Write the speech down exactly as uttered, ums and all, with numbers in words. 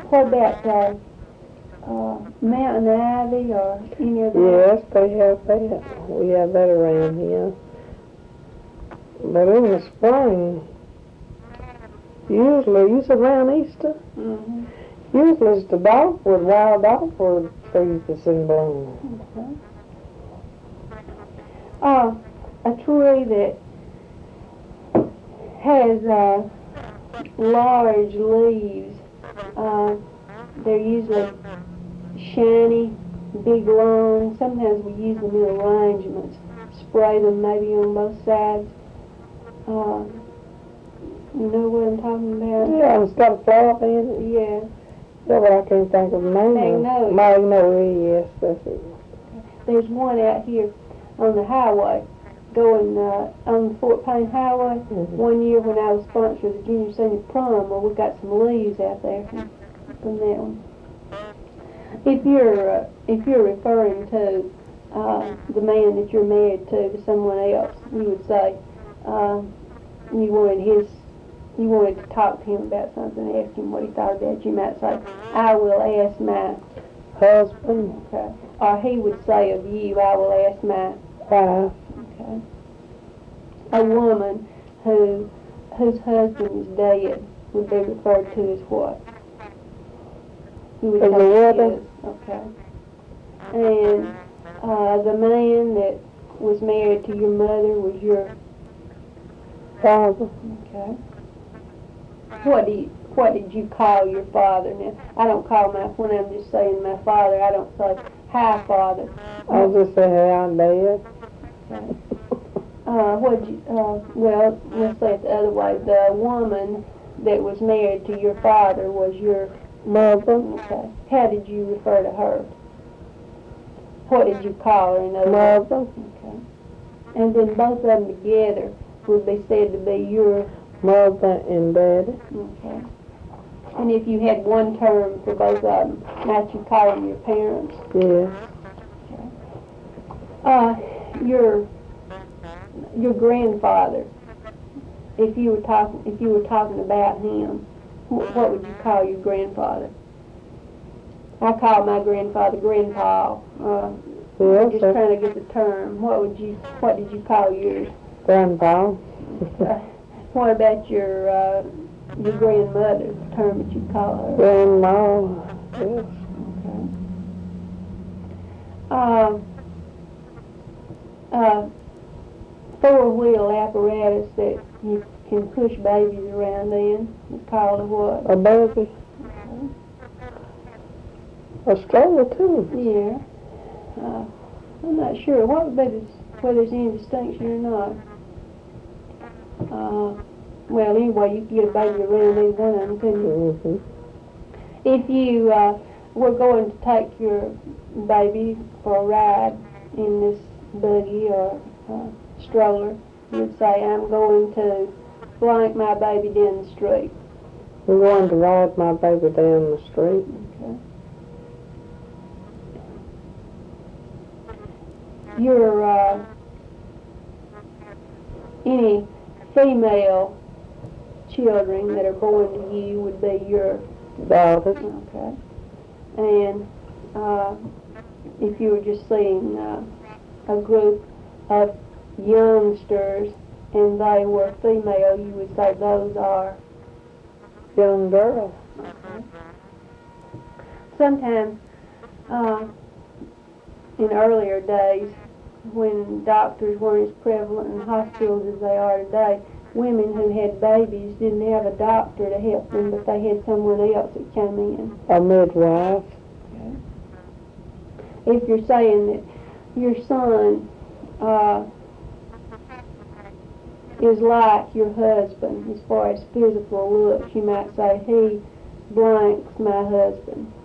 what about uh, uh, mountain ivy or any of that? Yes, they have that. We have that around here. But in the spring, usually, you said around Easter? Mm-hmm. Usually it's the dogwood, wild dogwood trees that's in bloom. Okay. Uh, a tree that has uh, large leaves, uh, they're usually shiny, big long. Sometimes we use them in arrangements. Spray them maybe on both sides. Uh, you know what I'm talking about? Yeah, it's got a flower in it. Yeah. Yeah, but I can't think of the name. Magnolia. Magnolia, yes, that's it. There's one out here on the highway, going uh, on the Fort Payne Highway. Mm-hmm. One year when I was sponsored the junior senior prom, well, we got some leaves out there from, from that one. If you're uh, if you're referring to uh, the man that you're married to to someone else, you would say uh, you wanted his you wanted to talk to him about something, ask him what he thought about it. You might say, "I will ask my Husband, okay," or he would say of you, "I will ask my wife, okay." A woman who whose husband is dead would be referred to as what? You would As say a widow. is. Okay. And uh, the man that was married to your mother was your father, okay. What do you, what did you call your father? Now I don't call my when I'm just saying my father. I don't say hi father. I'll just say, hey, I'm dead. Okay. Uh, what you? Uh, well, let's say it the other way. The woman that was married to your father was your Mother, okay. How did you refer to her? What did you call her? In other words? mother, Okay. And then both of them together would be said to be your mother and daddy. okay. And if you had one term for both of them, might you call them your parents? Yes. Uh, your your grandfather. If you were talking, if you were talking about him, wh- what would you call your grandfather? I call my grandfather Grandpa. Uh, Yes, just sir. trying to get the term. What would you? What did you call yours? Grandpa. Uh, what about your uh, your grandmother? The term that you call her? Grandma. Yes. Okay. Um. Uh, four-wheel apparatus that you can push babies around in is called a what? A baby. A stroller too. Yeah. Uh, I'm not sure what would be this, whether there's any distinction or not. Uh, well, anyway, you can get a baby around either one of them, couldn't you? Mm-hmm. If you uh, were going to take your baby for a ride in this buggy or uh, stroller, you'd say, I'm going to blank my baby down the street. I'm going to ride my baby down the street. Okay. Your, uh, any female children that are born to you would be your Daughters. okay. And uh, if you were just seeing uh, a group of youngsters and they were female, you would say those are Young girls. okay. Sometimes uh, in earlier days, when doctors weren't as prevalent in hospitals as they are today, women who had babies didn't have a doctor to help them, but they had someone else that came in. A midwife. If you're saying that your son uh, is like your husband as far as physical looks, you might say he blanks my husband.